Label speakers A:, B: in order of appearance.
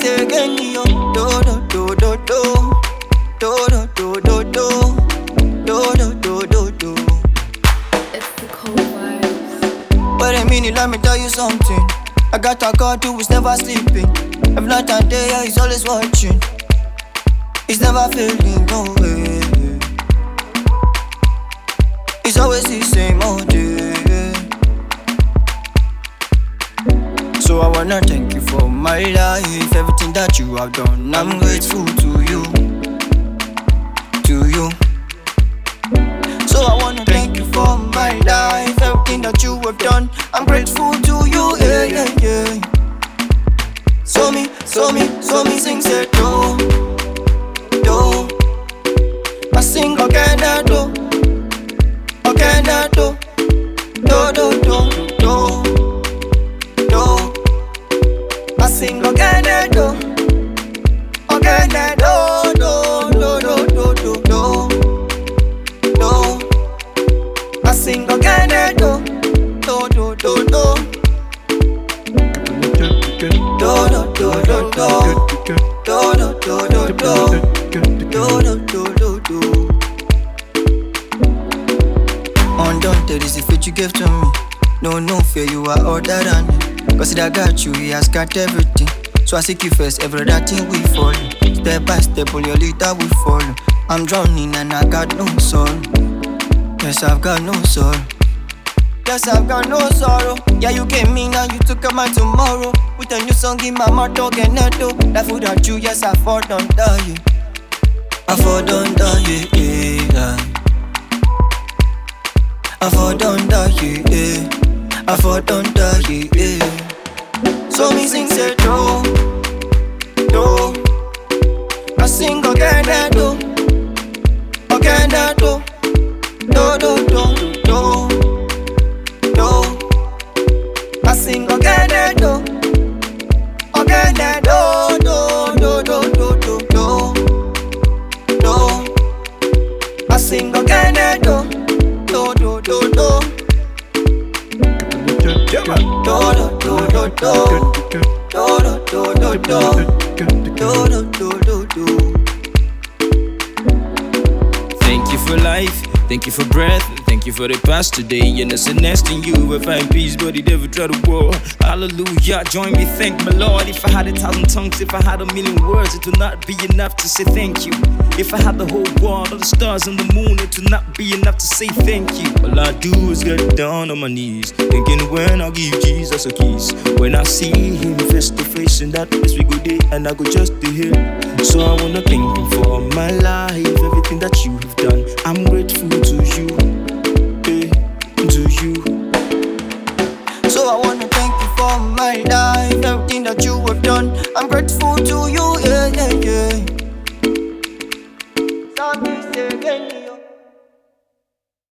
A: say again, yo. Do do do do do. Do do do do do. Do do do do do.
B: It's the cold vibes.
A: But a minute, let me tell you something. I got a God who is never sleeping. Every night and day, yeah, he's always watching. He's never failing, no way. It's always the same all day. So I wanna thank you for my life, everything that you have done. I'm grateful to you, to you. So I wanna thank you for my life, everything that you have done. I'm grateful to you, yeah, yeah, yeah. So me, sing say do, do. I sing again, do, again, do, do, do, do, do, do. I sing again, do, again, do, do, do, do, do, do, do. I sing again, do, do, do, do, do. Do do do do do. Do do do do do. Do do do do. Undaunted is the faith you gave to me. No fear, you are older than me. Cause I got you, he has got everything. So I seek you first, every other thing we follow. Step by step, all your leader we follow. I'm drowning and I got no soul. Yes, I've got no soul. Yes, I've got no sorrow. Yeah, you came in and you took a man tomorrow. With a new song in my mouth, talking netto. That food at you, yes, I fall down die. I fall down die, yeah. I fall down die, yeah. I fall down die, yeah. So me sing say do, do. I sing again, do, again, do, do, do, do, do. I sing again, do, again, do, do, do, do, do, do, do. I sing again, do, do, do, do, do. Do, do, do, do, do. Do, do, do, do, do. Do, do, do, do.
C: Thank you for life, thank you for breath, thank you for the past today. And that's the next thing you will find peace, but he never try to war. Hallelujah, join me, thank my Lord. If I had 1,000 tongues, if I had 1,000,000 words, it would not be enough to say thank you. If I had the whole world, all the stars and the moon, it would not be enough to say thank you. All I do is get down on my knees, thinking when I give Jesus a kiss. When I see him face to face, in that place we go there, and I go just to hear. So I wanna thank him for my life, everything that you have done. I'm grateful